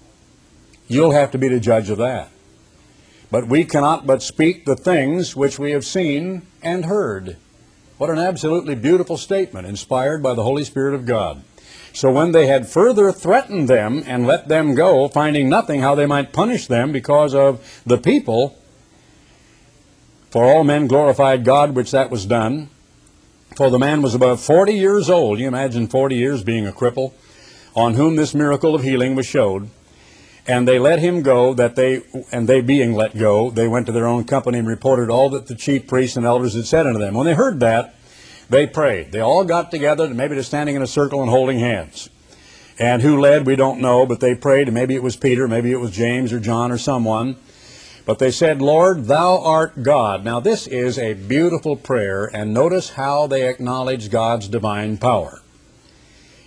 you'll have to be the judge of that. But we cannot but speak the things which we have seen and heard. What an absolutely beautiful statement, inspired by the Holy Spirit of God. So when they had further threatened them and let them go, finding nothing how they might punish them because of the people, for all men glorified God, which that was done. For the man was above 40 years old. You imagine 40 years being a cripple, on whom this miracle of healing was showed. And they let him go, they being let go, they went to their own company and reported all that the chief priests and elders had said unto them. When they heard that, they prayed. They all got together, maybe they're standing in a circle and holding hands. And who led, we don't know, but they prayed, and maybe it was Peter, maybe it was James or John or someone. But they said, Lord, thou art God. Now this is a beautiful prayer, and notice how they acknowledge God's divine power.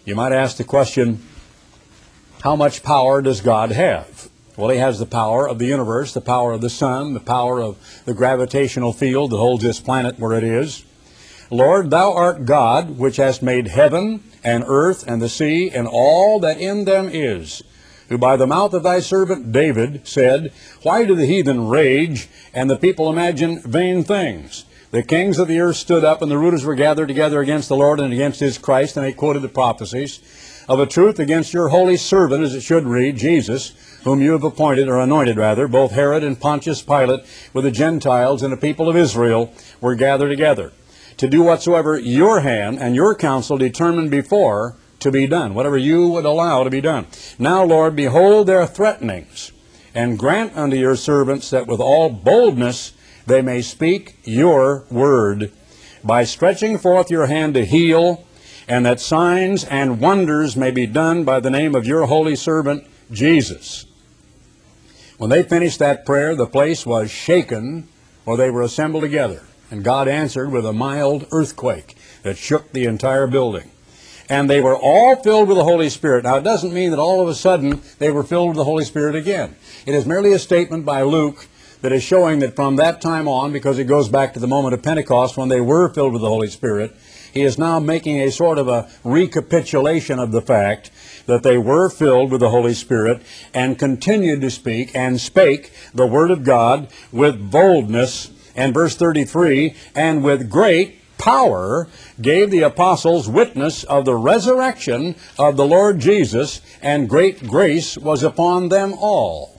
You might ask the question, how much power does God have? Well, he has the power of the universe, the power of the sun, the power of the gravitational field that holds this planet where it is. Lord, thou art God, which hast made heaven and earth and the sea and all that in them is, who by the mouth of thy servant David said, why do the heathen rage and the people imagine vain things? The kings of the earth stood up, and the rulers were gathered together against the Lord and against his Christ, and they quoted the prophecies of a truth against your holy servant, as it should read, Jesus, whom you have appointed, or anointed rather, both Herod and Pontius Pilate, with the Gentiles and the people of Israel, were gathered together, to do whatsoever your hand and your counsel determined before to be done, whatever you would allow to be done. Now, Lord, behold their threatenings, and grant unto your servants that with all boldness they may speak your word, by stretching forth your hand to heal, and that signs and wonders may be done by the name of your holy servant Jesus. When they finished that prayer, the place was shaken, or they were assembled together. And God answered with a mild earthquake that shook the entire building. And they were all filled with the Holy Spirit. Now, it doesn't mean that all of a sudden they were filled with the Holy Spirit again. It is merely a statement by Luke that is showing that from that time on, because it goes back to the moment of Pentecost when they were filled with the Holy Spirit, he is now making a sort of a recapitulation of the fact that they were filled with the Holy Spirit and continued to speak and spake the Word of God with boldness. And verse 33, and with great power gave the apostles witness of the resurrection of the Lord Jesus, and great grace was upon them all.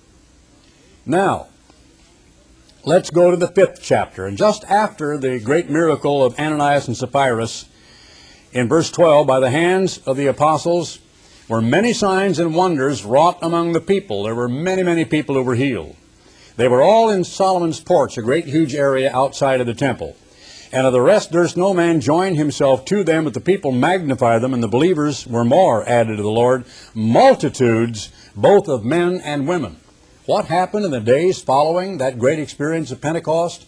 Now, let's go to the 5th chapter. And just after the great miracle of Ananias and Sapphira, in verse 12, by the hands of the apostles were many signs and wonders wrought among the people. There were many, many people who were healed. They were all in Solomon's porch, a great huge area outside of the temple. And of the rest durst no man join himself to them, but the people magnified them, and the believers were more added to the Lord, multitudes both of men and women. What happened in the days following that great experience of Pentecost?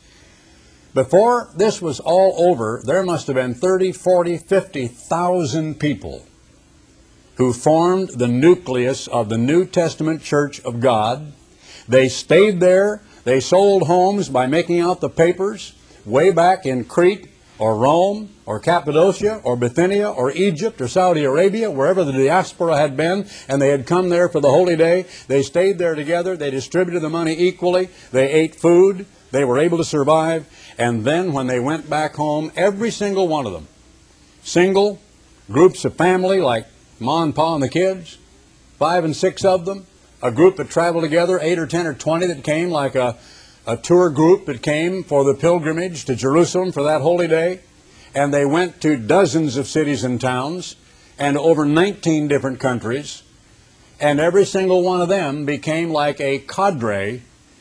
Before this was all over, there must have been 30, 40, 50,000 people who formed the nucleus of the New Testament Church of God. They stayed there. They sold homes by making out the papers way back in Crete or Rome or Cappadocia or Bithynia or Egypt or Saudi Arabia, wherever the diaspora had been, and they had come there for the holy day. They stayed there together. They distributed the money equally. They ate food. They were able to survive. And then when they went back home, every single one of them, single, groups of family like Ma and Pa and the kids, 5 and 6 of them, a group that traveled together, 8 or 10 or 20 that came like a tour group that came for the pilgrimage to Jerusalem for that holy day. And they went to dozens of cities and towns and over 19 different countries. And every single one of them became like a cadre,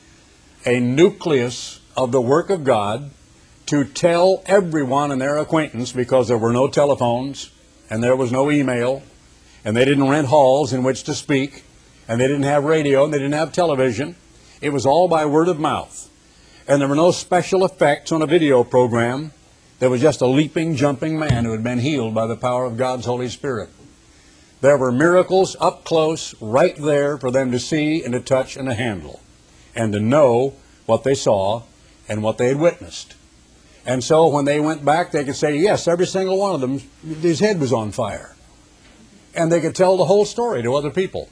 a nucleus of the work of God, to tell everyone in their acquaintance, because there were no telephones and there was no email and they didn't rent halls in which to speak and they didn't have radio and they didn't have television. It was all by word of mouth. And there were no special effects on a video program. There was just a leaping, jumping man who had been healed by the power of God's Holy Spirit. There were miracles up close, right there for them to see and to touch and to handle, and to know what they saw and what they had witnessed. And so when they went back, they could say, yes, every single one of them, his head was on fire. And they could tell the whole story to other people.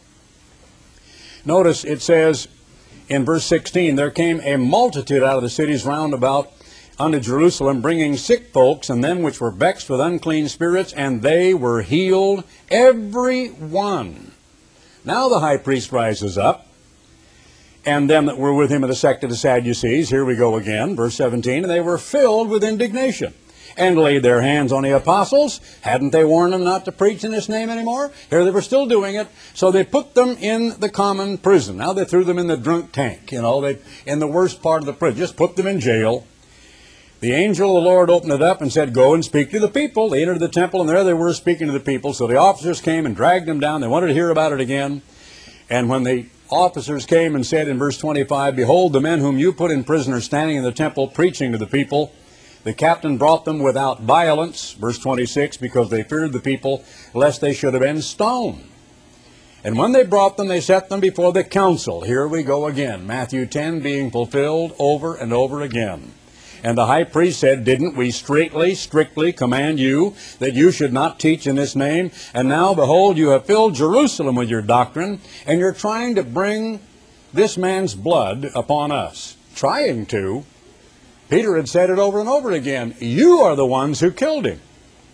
Notice it says in verse 16, there came a multitude out of the cities round about unto Jerusalem, bringing sick folks and them which were vexed with unclean spirits, and they were healed, every one. Now the high priest rises up, and them that were with him of the sect of the Sadducees, here we go again, verse 17, and they were filled with indignation, and laid their hands on the apostles. Hadn't they warned them not to preach in this name anymore? Here they were still doing it. So they put them in the common prison. Now they threw them in the drunk tank, in the worst part of the prison. Just put them in jail. The angel of the Lord opened it up and said, go and speak to the people. They entered the temple, and there they were speaking to the people. So the officers came and dragged them down. They wanted to hear about it again. And when the officers came and said in verse 25, behold, the men whom you put in prison are standing in the temple preaching to the people. The captain brought them without violence, verse 26, because they feared the people, lest they should have been stoned. And when they brought them, they set them before the council. Here we go again. Matthew 10 being fulfilled over and over again. And the high priest said, didn't we strictly command you that you should not teach in this name? And now, behold, you have filled Jerusalem with your doctrine, and you're trying to bring this man's blood upon us. Trying to. Peter had said it over and over again. You are the ones who killed him.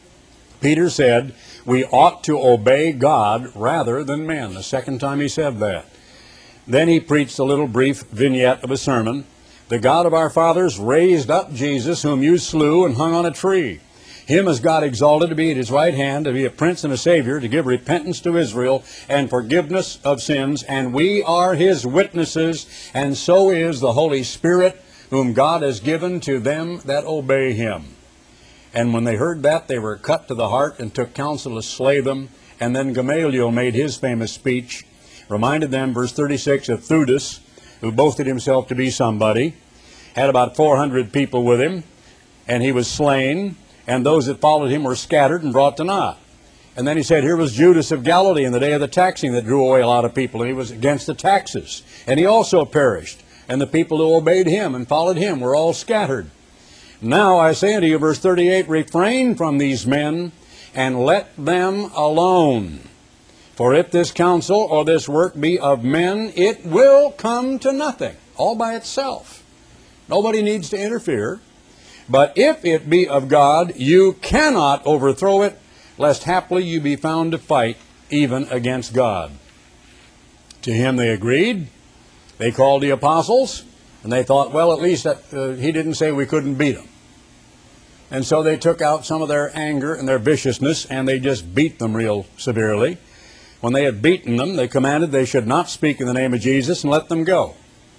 Peter said, we ought to obey God rather than men. The second time he said that. Then he preached a little brief vignette of a sermon. The God of our fathers raised up Jesus, whom you slew and hung on a tree. Him has God exalted to be at his right hand, to be a prince and a savior, to give repentance to Israel and forgiveness of sins. And we are his witnesses, and so is the Holy Spirit, whom God has given to them that obey him. And when they heard that, they were cut to the heart and took counsel to slay them. And then Gamaliel made his famous speech, reminded them, verse 36, of Theudas, who boasted himself to be somebody, had about 400 people with him, and he was slain, and those that followed him were scattered and brought to naught. And then he said, here was Judas of Galilee in the day of the taxing that drew away a lot of people, and he was against the taxes, and he also perished. And the people who obeyed him and followed him were all scattered. Now I say unto you, verse 38, refrain from these men, and let them alone. For if this counsel or this work be of men, it will come to nothing, all by itself. Nobody needs to interfere. But if it be of God, you cannot overthrow it, lest haply you be found to fight even against God. To him they agreed. They called the apostles, and they thought, well, at least he didn't say we couldn't beat them. And so they took out some of their anger and their viciousness, and they just beat them real severely. When they had beaten them, they commanded they should not speak in the name of Jesus and let them go.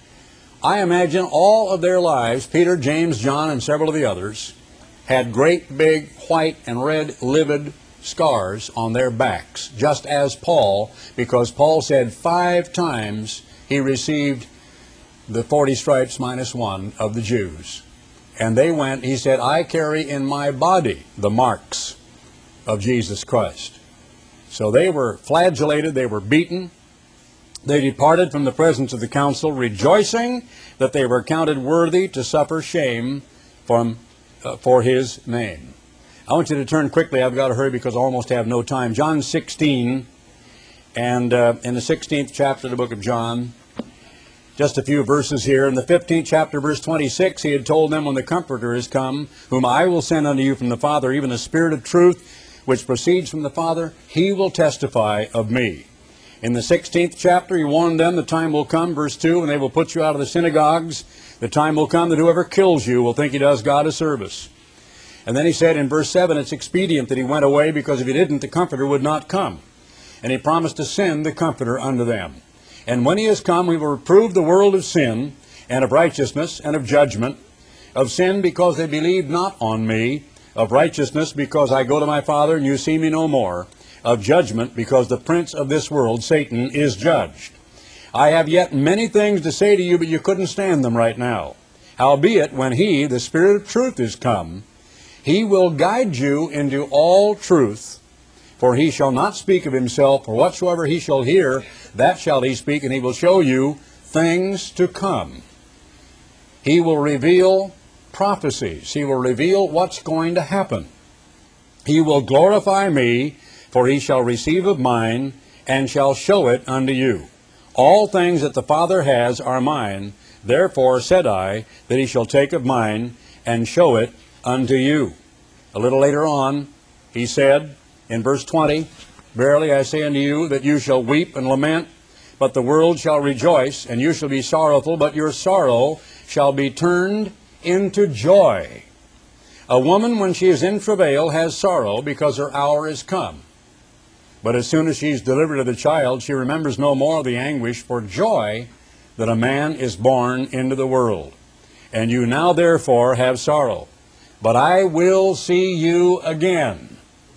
I imagine all of their lives, Peter, James, John, and several of the others, had great big white and red livid scars on their backs, just as Paul, because Paul said 5 times he received the 40 stripes minus 1 of the Jews. And they went, he said, I carry in my body the marks of Jesus Christ. So they were flagellated, they were beaten. They departed from the presence of the council, rejoicing that they were counted worthy to suffer shame for his name. I want you to turn quickly. I've got to hurry because I almost have no time. John 16, and in the 16th chapter of the book of John, just a few verses here. In the 15th chapter, verse 26, he had told them, when the Comforter is come, whom I will send unto you from the Father, even the Spirit of truth, which proceeds from the Father, he will testify of me. In the 16th chapter, he warned them the time will come, verse 2, when they will put you out of the synagogues. The time will come that whoever kills you will think he does God a service. And then he said in verse 7, it's expedient that he went away, because if he didn't, the Comforter would not come. And he promised to send the Comforter unto them. And when he is come, we will reprove the world of sin, and of righteousness, and of judgment. Of sin, because they believe not on me. Of righteousness, because I go to my Father, and you see me no more. Of judgment, because the prince of this world, Satan, is judged. I have yet many things to say to you, but you couldn't stand them right now. Howbeit, when he, the Spirit of truth, is come, he will guide you into all truth. For he shall not speak of himself, for whatsoever he shall hear, that shall he speak, and he will show you things to come. He will reveal prophecies. He will reveal what's going to happen. He will glorify me, for he shall receive of mine, and shall show it unto you. All things that the Father has are mine. Therefore said I, that he shall take of mine, and show it unto you. A little later on, he said, in verse 20, verily I say unto you, that you shall weep and lament, but the world shall rejoice, and you shall be sorrowful, but your sorrow shall be turned into joy. A woman, when she is in travail, has sorrow, because her hour is come. But as soon as she's delivered of the child, she remembers no more the anguish for joy that a man is born into the world. And you now therefore have sorrow. But I will see you again.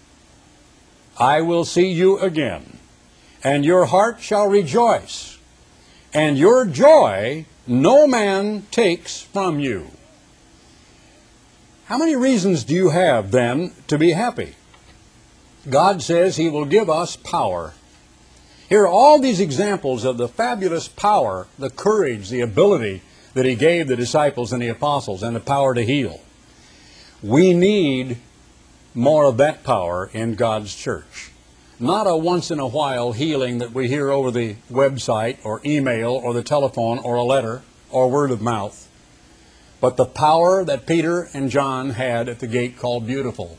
I will see you again. And your heart shall rejoice. And your joy no man takes from you. How many reasons do you have then to be happy? God says He will give us power. Here are all these examples of the fabulous power, the courage, the ability that He gave the disciples and the apostles, and the power to heal. We need more of that power in God's church. Not a once-in-a-while healing that we hear over the website or email or the telephone or a letter or word of mouth, but the power that Peter and John had at the gate called Beautiful.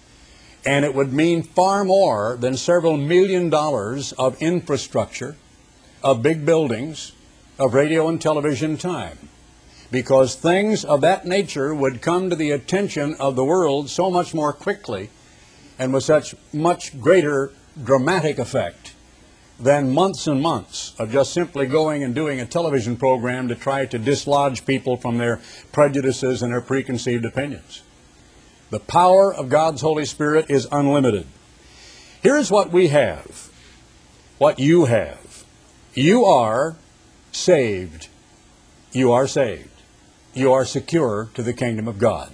And it would mean far more than several $1 million of infrastructure, of big buildings, of radio and television time. Because things of that nature would come to the attention of the world so much more quickly and with such much greater dramatic effect than months and months of just simply going and doing a television program to try to dislodge people from their prejudices and their preconceived opinions. The power of God's Holy Spirit is unlimited. Here's what we have, what you have. You are saved. You are saved. You are secure to the kingdom of God.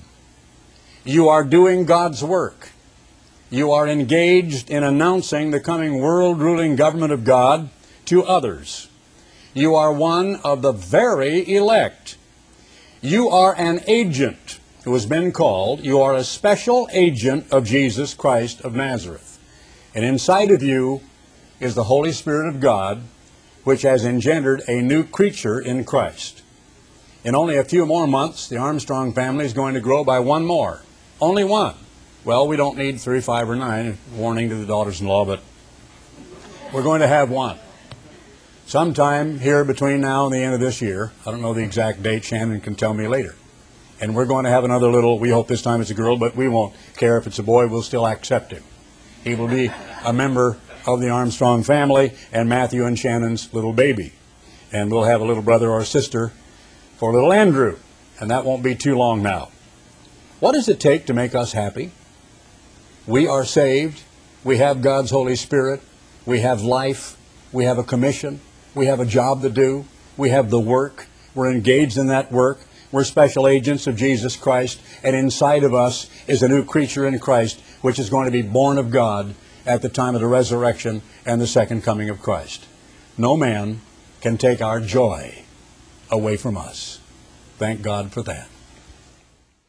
You are doing God's work. You are engaged in announcing the coming world-ruling government of God to others. You are one of the very elect. You are an agent who has been called. You are a special agent of Jesus Christ of Nazareth. And inside of you is the Holy Spirit of God, which has engendered a new creature in Christ. In only a few more months, the Armstrong family is going to grow by one more. Only one. Well, we don't need 3, 5, or 9, warning to the daughters-in-law, but we're going to have one. Sometime here between now and the end of this year, I don't know the exact date, Shannon can tell me later. And we're going to have another little, we hope this time it's a girl, but we won't care if it's a boy, we'll still accept him. He will be a member of the Armstrong family and Matthew and Shannon's little baby. And we'll have a little brother or sister for little Andrew, and that won't be too long now. What does it take to make us happy? We are saved. We have God's Holy Spirit. We have life. We have a commission. We have a job to do. We have the work. We're engaged in that work. We're special agents of Jesus Christ. And inside of us is a new creature in Christ, which is going to be born of God at the time of the resurrection and the second coming of Christ. No man can take our joy away from us. Thank God for that.